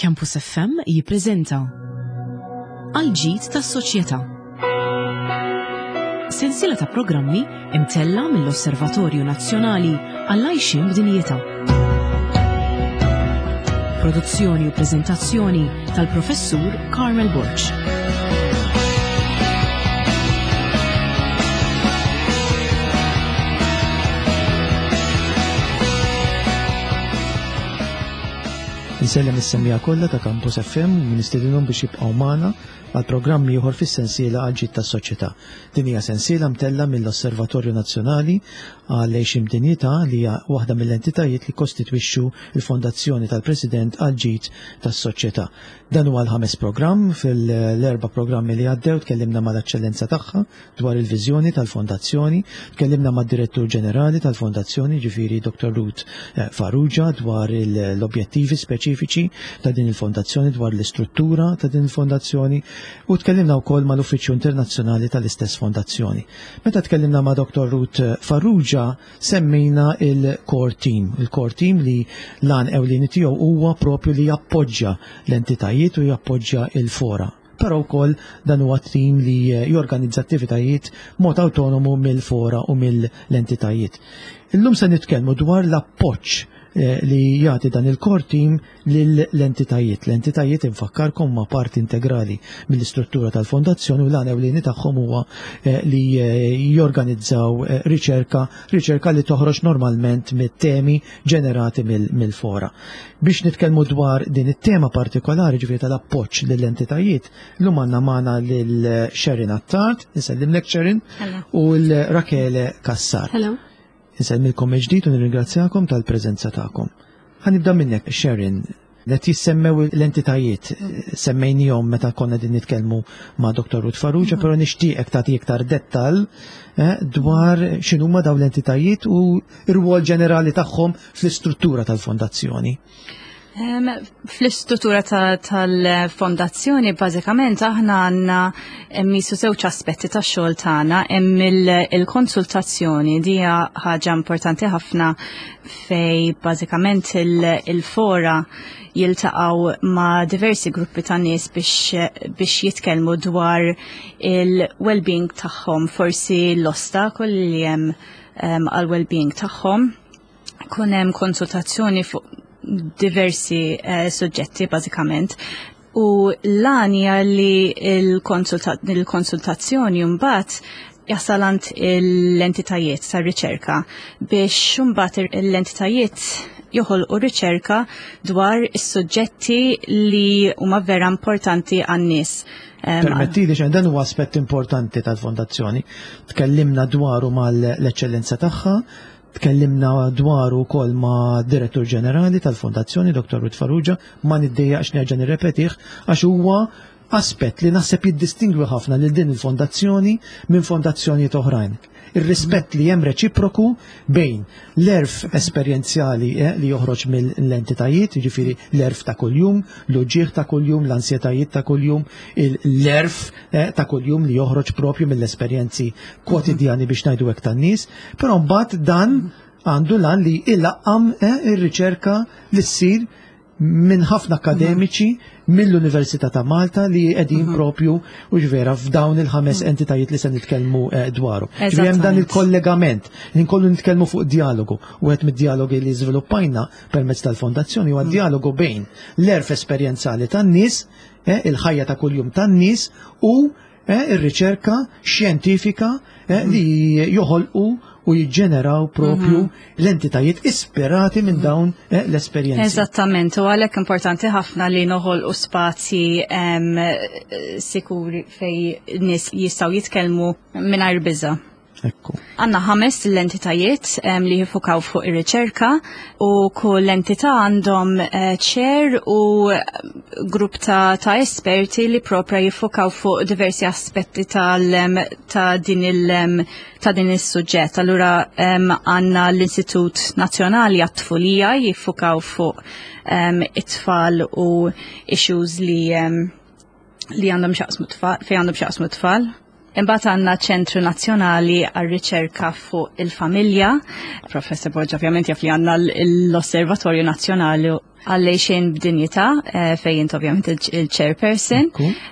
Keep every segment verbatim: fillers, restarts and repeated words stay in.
Campus F M jippreżenta Għal-ġid tas-soċjetà. Sensiela ta' programmi imtella mill-Osservatorju Nazzjonali għall-għajxin b'dinjità. Produzzjoni u preżentazzjoni tal-Professur Carmel Borch. Nsellem is-semmija kollha ta' Campus F M u nistedinhom biex jibqgħu magħna għal programm ieħor fis-sensiela għal-ġid tas-soċjetà. Din hija sensiela mtella mill-Osservatorju Nazzjonali għall-għajxin b'dinjità li hija waħda mill-entitajiet li kostitwixxu l-Fondazzjoni tal-President għal-ġid tas-soċjetà. Dan huwa l-ħames programm fil-erba' programmi li għaddew tkellimna mal-eċċellenza tagħha dwar il-viżjoni tal-Fondazzjoni, tkellimna mad-Direttur Ġenerali tal-Fondazzjoni ġifieri Doktor Ruth Farrugia dwar l-objettivi speċifiċi ta' din il-Fondazzjoni, dwar l-istruttura ta' din il-Fondazzjoni u tkellimna wkoll mal-Uffiċċju Internazzjonali tal-istess Fondazzjoni. Meta tkellimna ma' Doktor Ruth Farrugia semmejna il-Core Team, il-Core Team li lan ewlieni tiegħu huwa propju li jappoġġja l-entitajiet u jappoġġja il-fora. Però wkoll dan huwa tim li jorganizza attivitajiet mod autonomu mill-fora u mill-entitajiet. Illum se nitkellmu dwar l-appoġġ li jagħti dan il-core team lill-entitajiet. L-entitajiet infakkarkom ma' parti integrali mill-istruttura tal-fondazzjoni u l-għan ewlieni tagħhom huwa li jorganizzaw riċerka, riċerka li toħroġ normalment mit-temi ġenerati mill-fora. Biex nitkellmu dwar din it-tema partikolari ġifieri tal-appoġġ lill-entitajiet, llum għandna magħna lil Sherin Attard, insellimlek Sherin, u l-Rakele Kassar. Hello. Insellmilkom ġdid u nirringrazzjakom tal-preżenza tagħkom. Ħanibda minnek, Sherin, qed jissemmew l-entitajiet semmejnihom meta konna din nitkellmu ma' Doktor Ruth Farrugia, però nixtieqek tagħti iktar dettall dwar x'inhuma dawn l-entitajiet u r-rwol ġenerali tagħhom fl-istruttura tal-fondazzjoni. Um, Fl-istruttura tal-fondazzjoni ta bażikament aħna għandna misu żewġ aspetti tax-xogħol tagħna, hemm il-konsultazzjoni di ħaġa importanti ħafna fej bażikament il-fora jiltaqgħu ma' diversi gruppi ta' nies biex, biex jitkellmu dwar il-well-being tagħhom, forsi l-ostakol li hemm um, għal-well-being tagħhom. Kun hemm konsultazzjoni fuq diversi uh, suġġetti bażikament u l-għanja li il-konsultazzjoni mbagħad jasalant l-entitajiet tar riċerka biex mbagħad l-entitajiet joħolqu riċerka dwar is-suġġetti li huma vera importanti għan-nies. Permettili xejn dan huwa aspett importanti tal-fondazzjoni. Tkellimna dwaru mal-eċċellenza tagħha, tkellimna dwaru wkoll ma' Direttur Ġenerali tal-Fondazzjoni, Doktor Ruth Farrugia, ma niddejjaqx nerġa' nirrepetih għax huwa aspett li naħseb jiddistingwi ħafna lil din il-fondazzjoni minn fondazzjonijiet oħrajn. Ir-rispett li hemm reċiproku bejn l-erf esperjenzjali eh, li joħroġ mill-entitajiet, jiġifieri l-erf ta' kuljum, l-uġieħ ta' kuljum, l-ansjetajiet ta' kuljum, l-erf eh, ta' kuljum li joħroġ propju mill-esperjenzi kwotidjani biex ngħidu hekk tan-nies, però mbagħad dan għandu lan li ilaqqam eh, ir-riċerka li ssir minn ħafna akademiċi mill-Università ta' Malta li qegħdin propju u ġvera f'dawn il-ħames entitajiet li se nitkellmu dwaru. Ġifieri hemm dan il-kollegament li nkollu nitkellmu fuq dialogu u qed mid-dialogi li żviluppajna permezz tal-fondazzjoni huwa dialogu bejn l-erf esperjenzali tan-nies, il-ħajja ta' kuljum tan-nies u ir-riċerka xjentifika li joħolqu u jiġġeneraw propju l-entitajiet ispirati minn dawn l-esperjenzi. Eżattament, u għalhekk importanti ħafna li noħolqu spazji sikuri fej nies jistgħu jitkellmu mingħajr biża'. Ekku. Għanna ħames l-entitajiet um, li jifukaw fuq ir-riċerka u kull entità għandhom ċer uh, u grupp ta', ta esperti li propra jifukaw fuq diversi aspetti tal, um, ta' din il- um, ta' din is-suġġett. Allura um, għanna l-Istitut Nazzjonali għat-Tfulija jifukaw fuq um, it-tfal u issues li um, li għandhom xaqsmu tfal, fej għandhom xaqsmu tfal. Imbagħad għandna ċentru nazzjonali għar-riċerka fuq il-familja. Professor Borch ovvjament jaf li għandna l-Osservatorju Nazzjonali għall-Lejxin b'Dinjità fejn int ovvjament il-chairperson.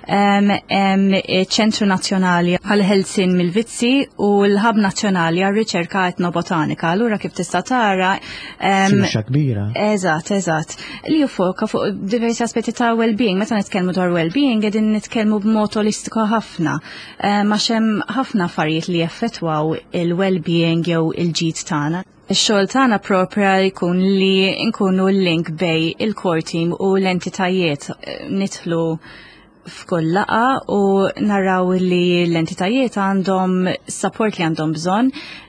Ċentru Nazzjonali għall-Ħelsien mill-Vizzi u l-Ħab Nazzjonali għall-Riċerka Etnobotanika. Allura kif tista' tara Firxa kbira. Eżatt, eżatt. Li juffoka fuq diversi aspetti ta' well-being, meta nitkellmu dwar well-being qegħdin nitkellmu b'mod olistiku ħafna. Ma hemm ħafna affarijiet li jaffettwaw il-well-being jew il-ġid tagħna. Ix-xogħol tagħna propra jkun li nkunu l-link bej il-core team u l-entitajiet nidħlu f'kull laqa u naraw li l-entitajiet għandhom support li għandhom bżonn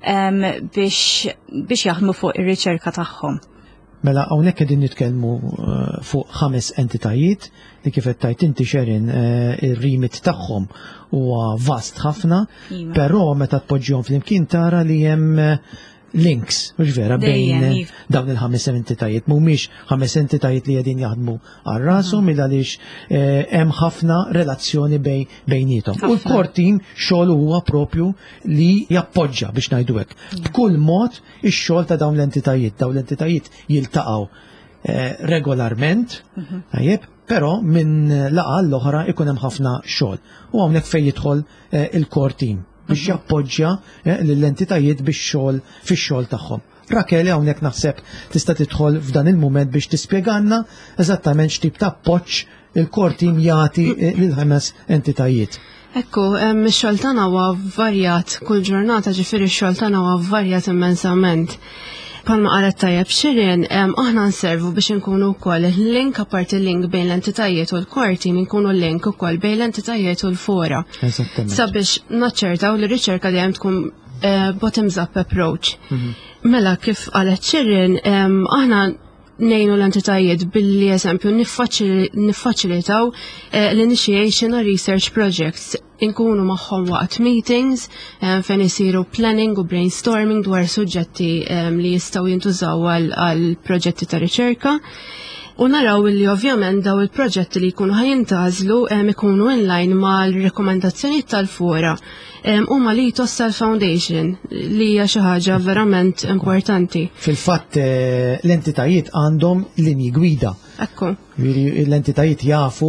biex biex jaħdmu fuq ir-riċerka tagħhom. Mela hawnhekk qegħdin nitkellmu fuq ħames entitajiet li kif qed tajt inti xerin ir-remit tagħhom huwa vast ħafna, però meta tpoġġihom flimkien tara li hemm links, mhux vera, bejn dawn il-ħames entitajiet. Mhumiex ħames entitajiet li qegħdin jaħdmu għal rashom il għaliex hemm ħafna relazzjoni bejnietom. U l-core team xogħol huwa propju li jappoġġa biex ngħidu hekk. B'kull mod ix-xogħol ta' dawn l-entitajiet, dawn l-entitajiet jiltaqgħu regolarment, tajjeb, però minn laqgħa l-oħra ikun hemm ħafna xogħol. U hawnhekk fejn jidħol il-core team biex jappoġġja l-entitajiet biex xogħol fix-xogħol tagħhom. Rakeli hawnhekk naħseb tista' tidħol f'dan il-mument biex tispjegalna eżattament x'tip ta' appoġġ il-core team jagħti lil ħames entitajiet. Ekku, x-xogħol tagħna huwa varjat kull ġurnata, ġifieri x-xogħol tagħna huwa varjat immensament. Palma qalet tajjeb Xirien, aħna nservu biex nkunu wkoll link apart il-link bejn l-entitajiet u l-core team nkunu link ukoll bejn l-entitajiet u l-fora. Sabiex naċċertaw li r-riċerka dejjem tkun bottoms up approach. Mela kif qalet Xirien, aħna nejnu l-entitajiet billi eżempju niffaċilitaw l-initiation of research projects, inkunu magħhom waqt meetings fejn isiru planning u brainstorming dwar suġġetti li jistgħu jintużaw għal proġetti ta' riċerka. U naraw li ovvjament daw il-proġetti li jkunu ħajintażlu ikunu inline mal-rekomendazzjonijiet tal-fora u ma li tossa l-foundation li hija xi ħaġa verament importanti. Fil-fatt l-entitajiet għandhom linji gwida. Ekku. L-entitajiet jafu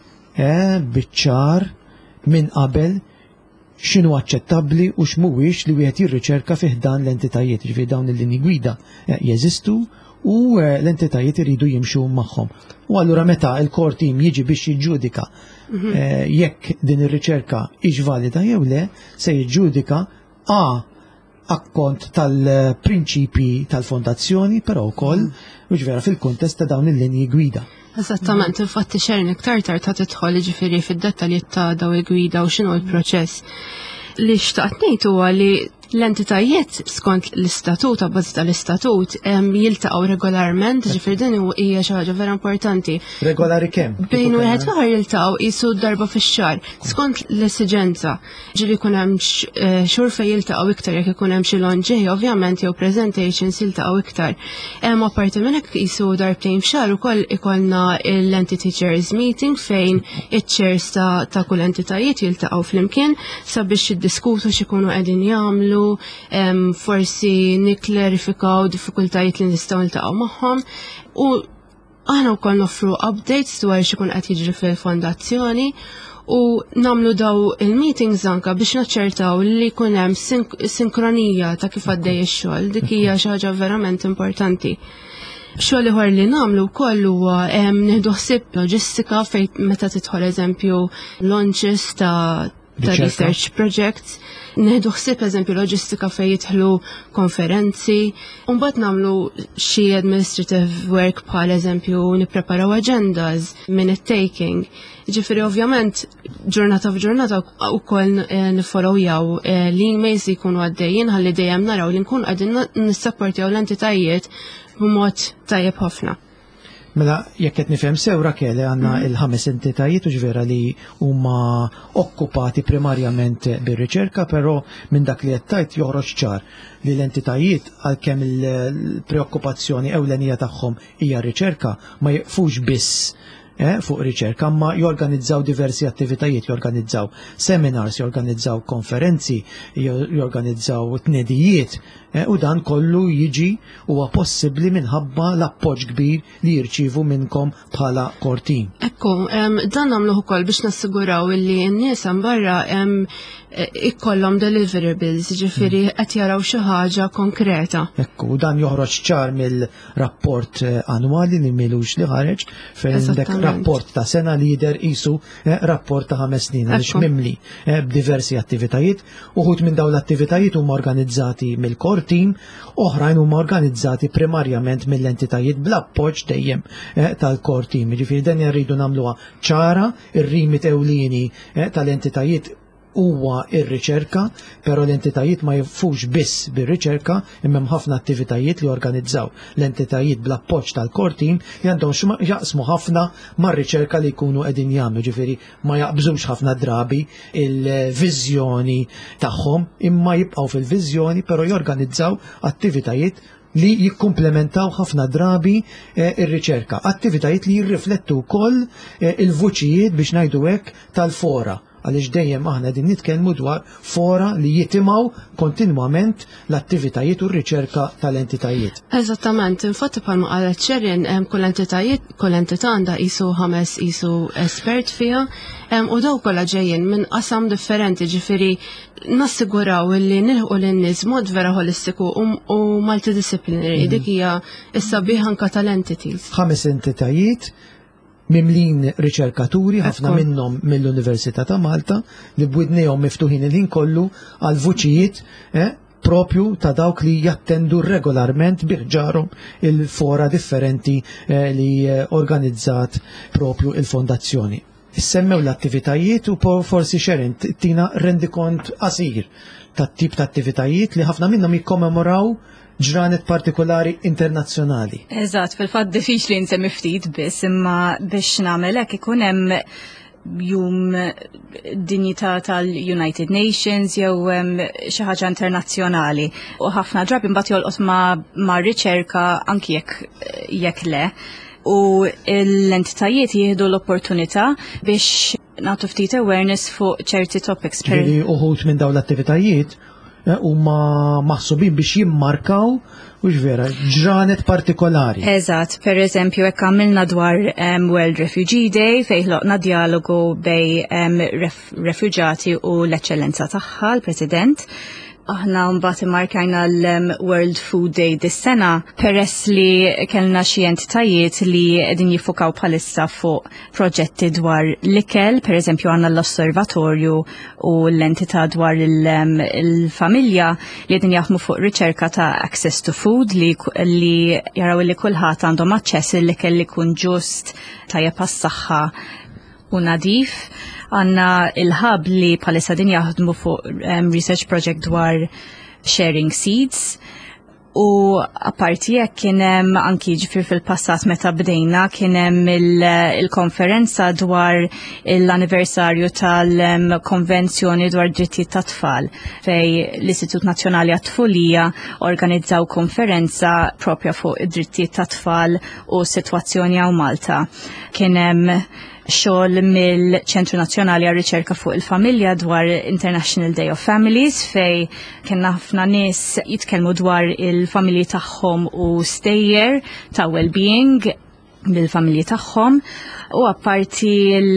biċ-ċar minn qabel x'inhu aċċettabbli u x'mhuwiex li wieħed jirriċerka fih dan l-entitajiet, ġifieri dawn il-linji gwida jeżistu u l-entitajiet iridu jimxu magħhom. U allura meta l-core team jiġi biex jiġġudika jekk din ir-riċerka hix valida jew le, se jiġġudika a akkont tal-prinċipji tal-fondazzjoni, però wkoll mhux vera fil-kuntest ta' dawn il-linji gwida. Eżattament, infatti xerin iktar tard ta' tidħol ġifieri fid-dettalji ta' daw il-gwida u x'inhu l-proċess. Li xtaqt ngħid huwa li l-entitajiet skont l-istatut, abbażi tal-istatut, jiltaqgħu regolarment, ġifier din hija xi ħaġa vera importanti. Regolari kemm? Bejn wieħed ieħor jiltaqgħu qisu darba fix-xahar, skont l-esiġenza. Ġieli jkun hemm xhur fejn jiltaqgħu iktar jekk ikun hemm xi lonġej, ovvjament jew presentations jiltaqgħu iktar. Hemm apparti minn hekk qisu darbtejn f'xahar ukoll ikollna l-entity chairs meeting fejn iċ-chairs ta' kull entitajiet jiltaqgħu flimkien sabiex jiddiskutu x'ikunu qegħdin jagħmlu, forsi niklerifikaw diffikultajiet li nistgħu niltaqgħu magħhom u aħna wkoll noffru updates dwar x'ikun qed jiġri fil-fondazzjoni u nagħmlu daw il-meetings anke biex naċċertaw li jkun hemm sinkronija ta' kif għaddej ix-xogħol, dik hija xi ħaġa verament importanti. Xogħol ieħor li nagħmlu wkoll huwa nieħdu ħsieb loġistika fejn meta tidħol eżempju launches ta' ta' research projects, neħdu ħsieb eżempju loġistika fejn jidħlu konferenzi, u mbagħad nagħmlu xi administrative work bħal eżempju nippreparaw agendas, minute taking. Ġifieri ovvjament ġurnata f'ġurnata wkoll nifolowjaw l-emails li jkunu għaddejjin ħalli dejjem naraw li nkunu qegħdin nissapportjaw l-entitajiet b'mod tajjeb ħafna. Mela, jekk qed nifhem sew Rakele għandna il-ħames entitajiet u ġvera li huma okkupati primarjament bir-riċerka, però minn dak li qed tajt joħroġ ċar li l-entitajiet għalkemm il-preokkupazzjoni ewlenija tagħhom hija r-riċerka ma jeqfux biss eh, fuq riċerka, ma jorganizzaw diversi attivitajiet, jorganizzaw seminars, jorganizzaw konferenzi, jorganizzaw tnedijiet, eh, u dan kollu jiġi huwa possibbli minħabba l-appoġġ kbir li jirċivu minnkom bħala core team. Ekku, um, dan nagħmluh ukoll biex nassiguraw illi n-nies hemm barra um, ikkollhom deliverables, ġifieri qed jaraw xi ħaġa konkreta. Ekku, dan joħroġ ċar mill-rapport annwali li milux li ħareġ fejn dek rapport ta' sena lider isu eh, rapport ta' ħames snin għaliex mimli eh, b'diversi attivitajiet, uħud minn dawn l-attivitajiet huma organizzati mill-core team, oħrajn huma organizzati primarjament mill-entitajiet bl-appoġġ dejjem eh, tal-core team. Ġifieri dan jridu nagħmluha ċara, ir-rimit ewlieni eh, tal-entitajiet huwa ir-riċerka, però l-entitajiet ma jifux biss bir-riċerka, imma ħafna attivitajiet li organizzaw l-entitajiet bl-appoġġ tal-core team li għandhom jaqsmu ħafna mar-riċerka li jkunu qegħdin jagħmlu, ġifieri ma jaqbżux ħafna drabi il-viżjoni tagħhom, imma jibqgħu fil-viżjoni però jorganizzaw attivitajiet li jikkumplementaw ħafna drabi eh, ir-riċerka, attivitajiet li jirriflettu wkoll eh, il-vuċijiet biex ngħidu hekk tal-fora. Għaliex dejjem aħna din nitkellmu dwar fora li jitimaw kontinwament l-attivitajiet u r-riċerka tal-entitajiet. Eżattament, infatti bħalma qalet Sherin, kull entitajiet, kull entità għandha qisu ħames qisu espert fiha, u daw kollha ġejjin minn qasam differenti, ġifieri nassiguraw li nilħu lin-nies mod vera holistiku u multidisciplinary, dik hija s-sabiħ anke tal-entities. Ħames entitajiet mimlin riċerkaturi, ħafna minnhom mill-Università ta' Malta, li bwidnejhom miftuħin il-ħin kollu għal vuċijiet eh, propju ta' dawk li jattendu regolarment biħġarhom il-fora differenti eh, li eh, organizzat propju il-fondazzjoni. Issemmew l-attivitajiet u forsi Sherin tina rendikont qasir tat-tip ta' attivitajiet li ħafna minnhom jikkommemoraw ġranet partikolari internazzjonali. Eżatt, fil-fatt diffiċli nsemmi ftit biss, imma biex nagħmel hekk ikun hemm jum dinjità tal-United Nations jew xi ħaġa internazzjonali. U ħafna drabi mbagħad jolqot ma' riċerka anki jekk jekk le. U l-entitajiet jieħdu l-opportunità biex nagħtu ftit awareness fuq ċerti topics. Ġieli uħud minn dawn l-attivitajiet huma maħsubin biex jimmarkaw ux vera ġranet partikolari. Eżatt, per eżempju hekk għamilna dwar um, World Refugee Day fejn ħloqna dialogu bej um, ref refuġati u l-eċċellenza tagħha l-President. Aħna mbagħad immarkajna l-World Food Day dis-sena peress li kellna xi entitajiet li qegħdin jiffukaw bħalissa fuq proġetti dwar l-ikel, pereżempju għandna l-osservatorju u l-entità dwar il-familja li qegħdin jaħdmu fuq riċerka ta' access to food li, li jaraw li kulħadd għandhom aċċess l-ikel li jkun ġust tajjeb għas-saħħa u nadif. Għanna il-hub li palissa din jaħdmu fuq um, research project dwar sharing seeds u apparti jekk kien hemm anki ġifir fil-passat meta bdejna kien hemm il-konferenza il dwar l-anniversarju tal-konvenzjoni dwar drittijiet tat-tfal fej l-Istitut Nazzjonali għat-Tfulija organizzaw konferenza propja fuq id-drittijiet tat-tfal u s-sitwazzjoni għaw Malta. Kien hemm xogħol mill-Ċentru Nazzjonali għal Riċerka fuq il-Familja dwar International Day of Families fej kien ħafna nies jitkellmu dwar il-familji tagħhom u stejjer ta' well-being bil-familji tagħhom u apparti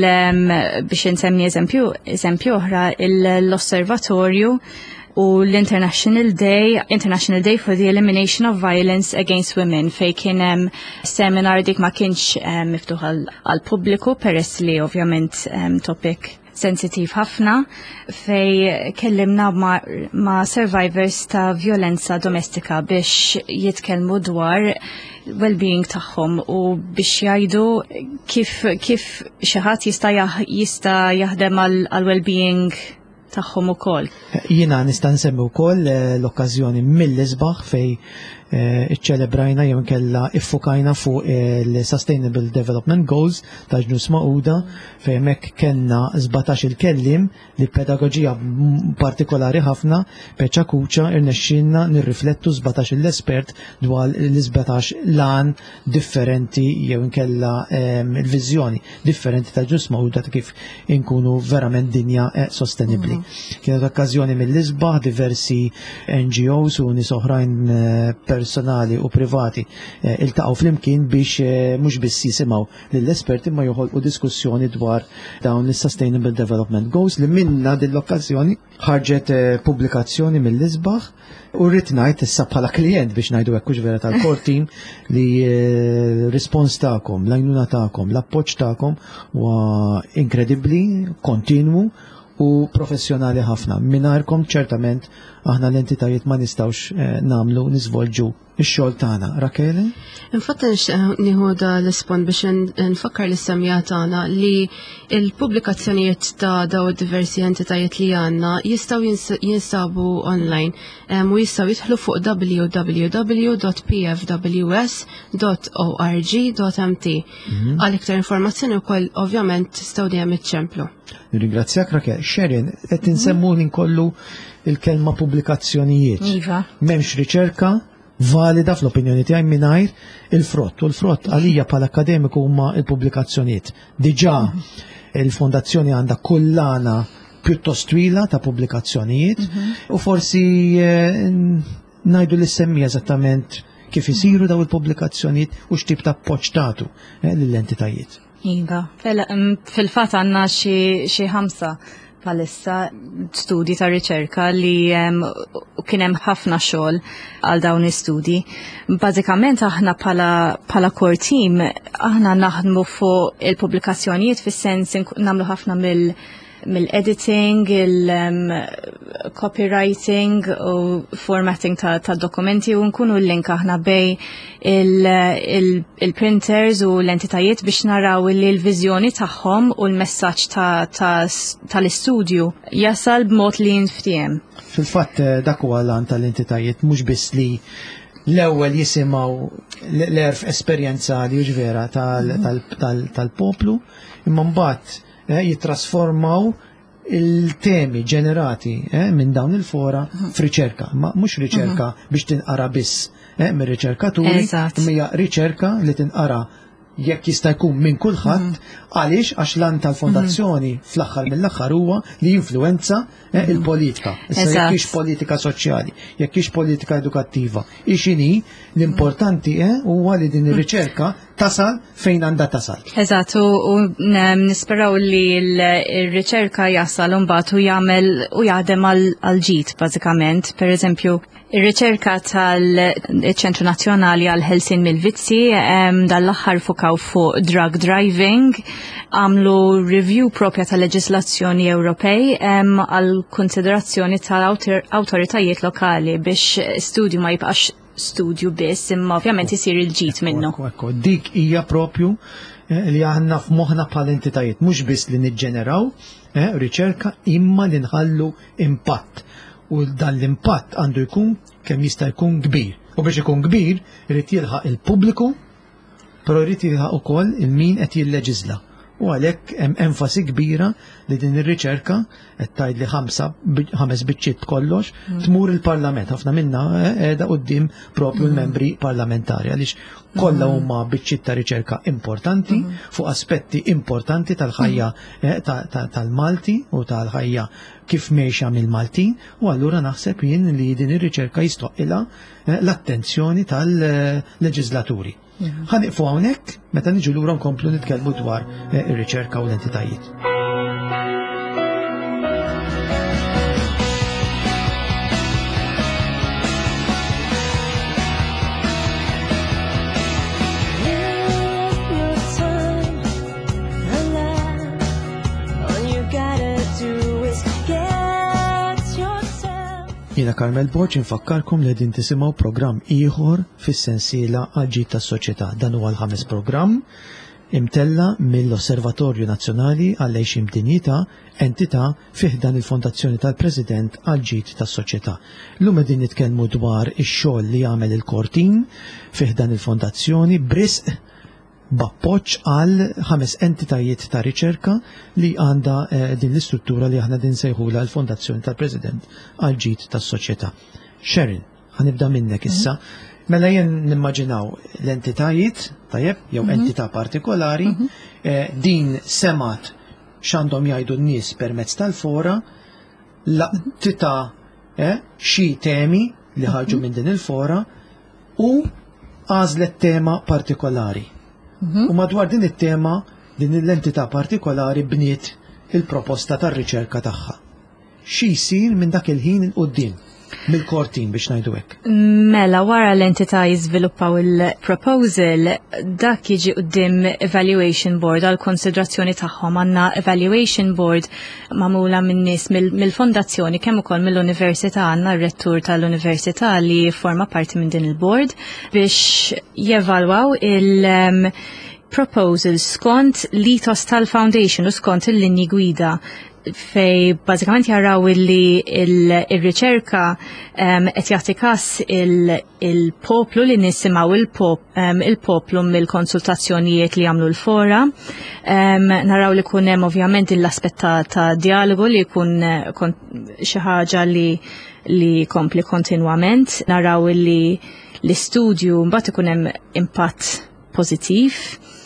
biex insemmi eżempju eżempju oħra l-osservatorju u l-International Day, International Day for the Elimination of Violence Against Women fej kien hemm seminar dik ma kienx um, miftuħ għal pubbliku peress li ovvjament um, topic sensitiv ħafna fej kellimna ma, ma survivors ta' violenza domestika biex jitkellmu dwar well-being tagħhom u biex jgħidu kif kif xi ħadd jista' jista' jaħdem għal well-being tagħhom ukoll. Jiena nista' nsemmi wkoll l-okkażjoni mill-isbaħ fej iċċelebrajna jew inkella iffukajna fuq il-Sustainable Development Goals ta' ġnus Magħquda fejn hemmhekk kellna żbatax il-kellim li pedagogija partikolari ħafna peċa kuċa irnexxinna nirriflettu żbatax l-espert dwar l-żbatax lan differenti jew inkella il-viżjoni differenti ta' ġnus Magħquda ta' kif inkunu verament dinja sostenibbli. Kienet okkażjoni mill-isbaħ diversi N G Os u nies oħrajn personali u privati iltaqgħu flimkien biex mhux biss jisimgħu lill-esperti ma joħolqu diskussjoni dwar dawn is-Sustainable Development Goals li minna din l-okkażjoni ħarġet pubblikazzjoni mill-isbaħ u rrid ngħid issa bħala klijent biex ngħidu hekk hux vera tal-core team li rispons tagħkom, l-għajnuna tagħkom, l-appoġġ tagħkom huwa inkredibbli, kontinwu u professjonali ħafna. Mingħajrkom ċertament aħna l-entitajiet ma nistgħux nagħmlu nisvolġu ix-xogħol tagħna. Rakele? Infatta nieħu l-ispont biex nfakkar l-issemija tagħna li l-pubblikazzjonijiet ta' daw diversi entitajiet li għandna jistgħu jinsabu online u jistgħu jidħlu fuq w w w dot p f w s dot org dot m t. Għal iktar informazzjoni wkoll ovvjament tistgħu dejjem iċċemplu. Ringrazzjak Rakel. Xerin, qed insemmu kollu il-kelma pubblikazzjonijiet. Iva. M'hemmx riċerka valida fl-opinjoni tiegħi mingħajr il-frott. U l-frott għalija bħala akademiku huma l-pubblikazzjonijiet. Diġà il-fondazzjoni għandha kullana pjuttost twila ta' pubblikazzjonijiet u forsi ngħidu l-issemmi eżattament kif isiru daw il-pubblikazzjonijiet u x'tip ta' appoġġ tagħtu lill-entitajiet. Iva, fil-fatt għandna xi ħamsa bħalissa studji ta' riċerka li kien hemm ħafna xogħol għal dawn istudji. Bażikament aħna bħala core team aħna naħdmu fuq il-pubblikazzjonijiet fis-sens nagħmlu ħafna mill mill-editing, il-copywriting u formatting ta', ta dokumenti u nkunu l-link aħna bej il-printers u l-entitajiet biex naraw li l-vizjoni tagħhom u l-messaġġ tal-istudju jasal b'mod li jinftiem. Fil-fatt dak huwa l-għan tal-entitajiet mhux biss li l-ewwel jisimgħu l-erf esperjenzali u ġvera tal-poplu imma mbagħad jitrasformaw il-temi ġenerati minn dawn il-fora f'riċerka, ma mhux riċerka biex tinqara biss minn riċerkaturi, imma riċerka li tinqara jekk jista' jkun minn kulħadd għaliex għax lan tal-fondazzjoni fl-aħħar mill-aħħar huwa li jinfluwenza il-politika. Issa jekk hix politika soċjali, jekk hix politika edukattiva, ixini l-importanti huwa li din ir-riċerka tasal fejn għandha tasal. Eżatt, u nisperaw li l-riċerka jasal imbagħad u jagħmel u jaħdem għal-ġid bażikament. Pereżempju, ir-riċerka tal-Ċentru Nazzjonali għal ħelsien mill-vizzi dal-aħħar fukaw fuq drug driving, għamlu review propja tal-leġislazzjoni Ewropej għal konsiderazzjoni tal-awtoritajiet lokali biex studju ma jibqax studju biss, imma ovvjament isir il-ġid minnu. Dik hija propju li aħna f'moħħna bħal entitajiet, mhux biss li niġġeneraw riċerka imma li nħallu impatt. U dan l-impatt għandu jkun kemm jista' jkun kbir. U biex ikun kbir, irid jilħaq il-pubbliku, però jrid jilħaq ukoll il-min qed jilleġisla. U għalhekk hemm enfasi kbira li din ir-riċerka qed tgħidli ħamsa ħames biċċiet kollox tmur il-Parlament. Ħafna minnha qiegħda quddiem propju l-membri parlamentari għaliex kollha huma biċċiet ta' riċerka importanti fuq aspetti importanti tal-ħajja tal-Malti u tal-ħajja kif mejxa mill-Maltin u allura naħseb jien li din ir-riċerka jistoqilha l-attenzjoni tal-leġislaturi. Ħaniqfu hawnhekk meta niġu lura nkomplu nitkellmu dwar ir-riċerka u l-entitajiet. Jiena Karmel Boċ infakkarkom li din tisimgħu programm ieħor fis-sensiela għal ġid tas-soċjetà. Dan huwa l-ħames programm imtella mill-Osservatorju Nazzjonali għall-Għejxin b'Dinjità, entità fih dan il-Fondazzjoni tal-President għal-ġid tas-soċjetà. Llum qegħdin nitkellmu dwar ix-xogħol li jagħmel il-Kortin fih dan il-Fondazzjoni b'risq b'appoġġ għal ħames entitajiet ta' riċerka li għandha eh, din l-istruttura li aħna din sejħula l-Fondazzjoni tal-President għal-ġid tas-soċjetà. Sherin, ħanibda minnek issa. Mela jien nimmaġinaw l-entitajiet, tajjeb, jew entità partikolari, eh, din semat x'għandhom jgħidu n-nies permezz tal-fora, laqtita eh, xi temi li ħarġu minn din il-fora u għażlet tema partikolari. U madwar din it-tema, din l-entità partikolari bniet il-proposta tar-riċerka tagħha. Xi jsir minn dak il-ħin il-qudiem mill-Kortin biex ngħidu hekk. Mela wara l-entità jiżviluppaw il-proposal, dak jiġi quddiem evaluation board għal konsidrazzjoni tagħhom. Għandna evaluation board magħmula minn nies mill-fondazzjoni kemm ukoll mill-università, għandna r-rettur tal-università li forma parti minn din il-board biex jevalwaw il- proposal skont l-ethos tal-foundation u skont il-linji gwida fej bażikament jaraw li il-riċerka qed jagħti każ il-poplu li nisimgħu il-poplu mill-konsultazzjonijiet li jagħmlu l-fora. Naraw li jkun hemm ovvjament l-aspett ta' dialogu li jkun xi ħaġa li li kompli kontinwament. Naraw li l-istudju mbagħad ikun hemm impatt pożittiv.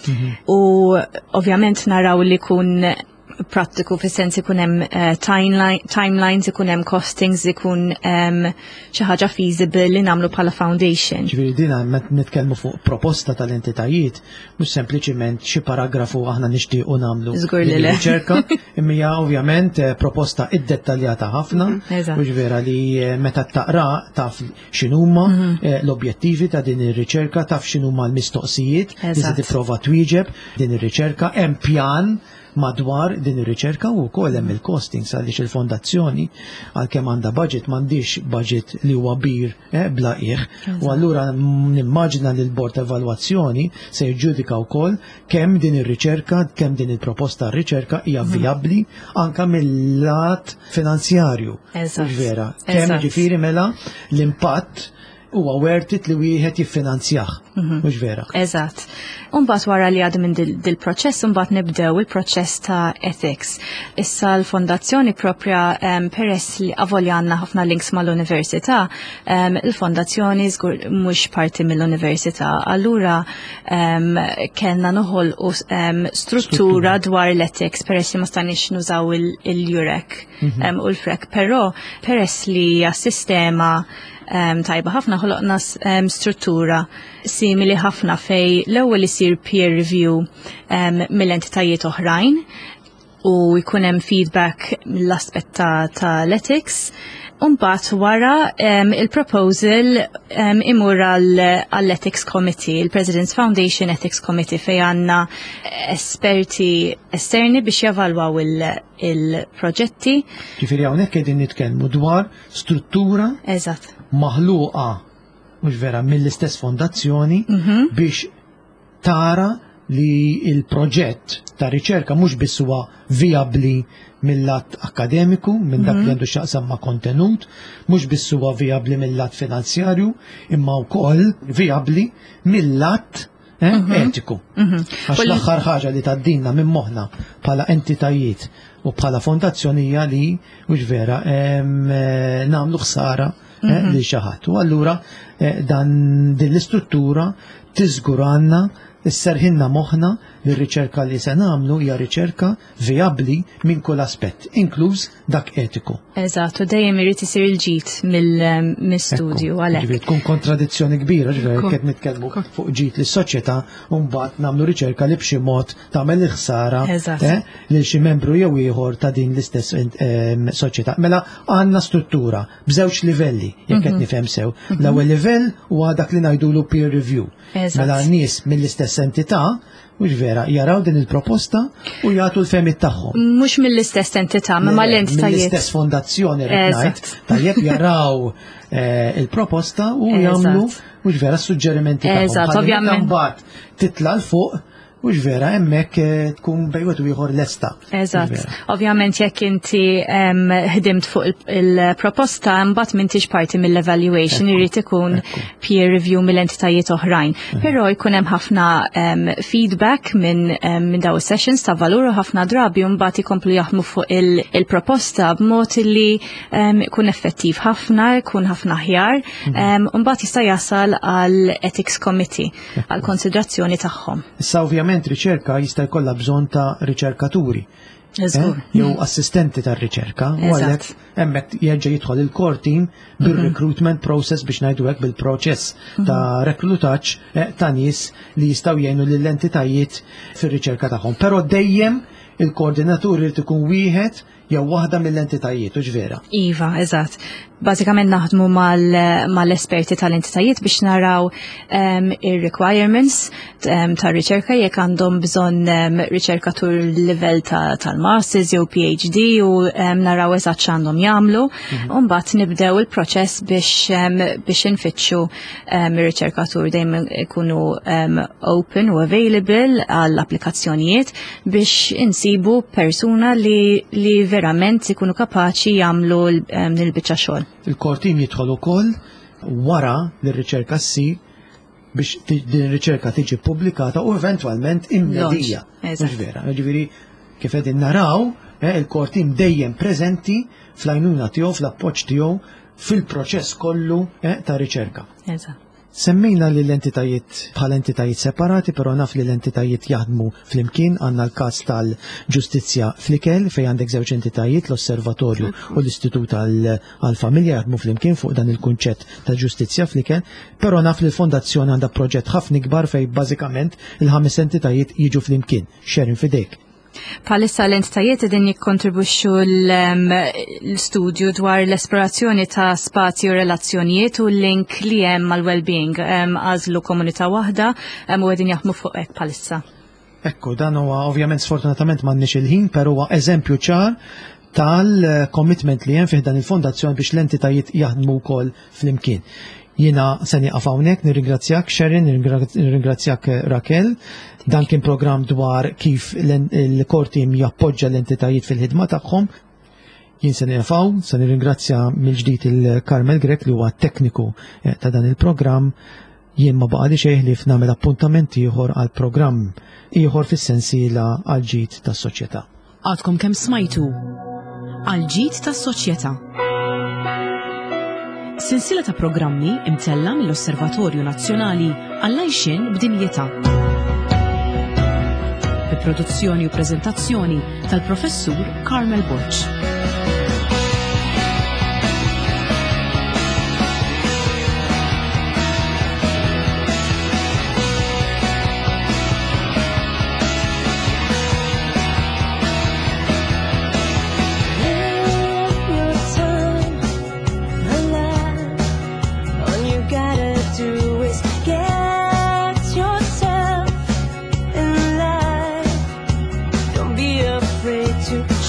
U ovvjament naraw li kun prattiku fis sens ikun hemm uh, timeline, timelines, ikun hemm costings, ikun um, xi ħaġa feasible li nagħmlu bħala foundation. Ġifieri dina meta nitkellmu fuq proposta tal-entitajiet, mhux sempliċiment xi paragrafu aħna nixtiequ nagħmlu riċerka, imma hija ovvjament proposta iddettaljata ħafna, u ġvera li meta taqra taf x'inhuma l-objettivi ta' din ir-riċerka, taf x'inhuma l-mistoqsijiet li se tipprova twieġeb din ir-riċerka, hemm pjan madwar din ir-riċerka u wkoll hemm il-costings għaliex il-fondazzjoni għalkemm għandha budget m'għandix budget li huwa bir eh, bla qiegħ. U allura nimmaġina li l-bord ta' evalwazzjoni se jiġġudika wkoll kemm din ir-riċerka, kemm din il-proposta r-riċerka hija vijabbli anke mill-lat finanzjarju. Vera, kemm ġifieri mela l-impatt huwa worth it li wieħed jiffinanzjah, mhux vera. Eżatt. Imbagħad wara li għadu minn dil-proċess imbagħad nibdew il-proċess ta' ethics. Issa l-fondazzjoni propja um, peress li avolja għandna ħafna links mal-università, um, il-fondazzjoni żgur mhux parti mill-università. Allura um, kellna noħolqu um, struttura dwar l-ethics peress li ma stanix nużaw il-jurek um, u l-frek, però peress li għas-sistema Um, tajba ħafna ħoloqna um, struttura simili ħafna fej l-ewwel isir peer review um, mill-entitajiet oħrajn u jkun hemm feedback mill-aspett ta' l-ethics. Mbagħad wara um, il-proposal um, imur għall-Ethics Committee, il-President's Foundation Ethics Committee fej għandna esperti esterni biex javalwaw il-proġetti. Ġifieri hawnhekk qegħdin nitkellmu dwar struttura Eżatt. maħluqa mhux vera mill-istess fondazzjoni mm-hmm. biex tara li il-proġett ta' riċerka mhux biss huwa vijabbli mill-lat akademiku, minn dak li għandu xaqsam ma' kontenut, mhux biss huwa vijabbli mill-lat finanzjarju, imma wkoll vijabbli mill-lat eh, etiku. Għax l-aħħar ħaġa li taddinna minn moħħna bħala entitajiet u bħala fondazzjonija li mhux vera nagħmlu ħsara li xi ħadd. U allura dan din l-istruttura tiżguranna isserħinna moħħna li r-riċerka li se nagħmlu hija riċerka vijabbli minn kull aspett, inkluż dak etiku. Eżatt, u dejjem irid isir il-ġid mill-studju għalhekk. Ġifieri tkun kontradizzjoni kbira, ġifieri qed nitkellmu fuq ġid lis-soċjetà u mbagħad nagħmlu riċerka li b'xi mod tagħmel ħsara lil xi membru jew ieħor ta' din l-istess soċjetà. Mela għandna struttura b'żewġ livelli, jekk qed nifhem sew. L-ewwel livell huwa dak li ngħidulu peer review. Mela nies mill-istess entità mhux vera jaraw din il-proposta u jagħtu l-femit tagħhom. Mhux mill-istess entità, ma mal-entitajiet. Mill-istess fondazzjoni ngħid, tajjeb jaraw il-proposta u jagħmlu mhux vera s-suġġerimenti tagħhom. Eżatt, ovvjament. Mbagħad titla' l fuq U ġvera, hemmhekk eh, tkun bejwet u ieħor lesta. Eżatt. Ovvjament jekk inti em, ħdimt fuq il- il-proposta mbagħad m'intix parti mill-evaluation irid ikun peer review mill-entitajiet oħrajn. Però jkun hemm ħafna em, feedback minn em, min daw is-sessions ta' valur u ħafna drabi u mbagħad ikomplu jaħdmu fuq il- il-proposta b'mod li em, ikun effettiv ħafna, jkun ħafna aħjar, em, u mbagħad jista' jasal għal ethics committee għal konsidrazzjoni tagħhom. Issa ovvjament riċerka jista' jkollha bżonn ta' riċerkaturi. Żgur. Eh? Jew assistenti tar-riċerka, u Eżatt. għalhekk hemmhekk jerġa' jidħol il-core team bir-recruitment process biex ngħidu hekk bil-proċess ta' reklutaġġ eh, ta' nies li jistgħu jgħinu lill-entitajiet fir-riċerka tagħhom. Però dejjem il-koordinatur irid ikun wieħed jew waħda mill-entitajiet, u ġvera. Iva, eżatt. Bażikament naħdmu mal- mal-esperti tal-entitajiet biex naraw um, ir-requirements um, ta' riċerka jekk għandhom bżonn um, riċerkatur livell ta' tal-masters jew PhD u um, naraw eżatt x'għandhom jagħmlu. U mbagħad nibdew il-proċess biex um, biex infittxu um, ir-riċerkatur dejjem ikunu um, open u available għall-applikazzjonijiet biex insibu persuna li, li verament ikunu kapaċi jagħmlu um, il-biċċa xogħol. Il-core team jidħol ukoll wara li r-riċerka ssir biex ti- din ir-riċerka tiġi pubblikata u eventwalment immedija. Launch, eżatt. Mhux vera. Ġifieri kif qegħdin naraw, eh, il-core team dejjem preżenti fl-għajnuna tiegħu fl-appoġġ tiegħu fil-proċess kollu eh, ta' riċerka. Eżatt. Semmejna li l-entitajiet bħal entitajiet separati, però naf li l-entitajiet jaħdmu fl-imkien. Għandna l-każ tal-ġustizzja fl-ikel fejn għandek żewġ entitajiet, l-Osservatorju u l-Istitut għall-Familja jaħdmu fl-imkien fuq dan il-kunċett ta' ġustizzja fl-ikel, però naf li l-Fondazzjoni għandha proġett ħafna kbar fejn bażikament il-ħames entitajiet jiġu fl-imkien. Xerin fidejk. Palissa l-entitajiet din jikkontribwixxu l-studju dwar l-esplorazzjoni ta' spazju u relazzjonijiet u l-link li hemm mal-well-being għażlu komunità waħda u qegħdin jaħdmu fuq hekk palissa. Ekku, dan huwa ovvjament sfortunatament m'għandniex il-ħin, però huwa eżempju ċar tal-commitment li hemm fih dan il-fondazzjoni biex l-entitajiet jaħdmu wkoll fl-imkien. Jiena se nieqaf hawnhekk, nirringrazzjak Sherin, nirringrazzjak Rakel. Dan kien programm dwar kif il-core team jappoġġa l-entitajiet fil-ħidma tagħhom. Jien se nieqafaw, se nirringrazzja mill-ġdid il-Karmel Grek li huwa tekniku ta' dan il-programm. Jien ma baqali xejn li f'nagħmel appuntament ieħor għal programm ieħor fis-sensiela għal ġid tas-soċjetà. Għadkom kemm smajtu għal ġid tas-soċjetà. Silsila ta' programmi imtella mill-Osservatorju Nazzjonali għall-għajxin b'dinjità. Bi-produzzjoni u preżentazzjoni tal-Professur Carmel Borch. To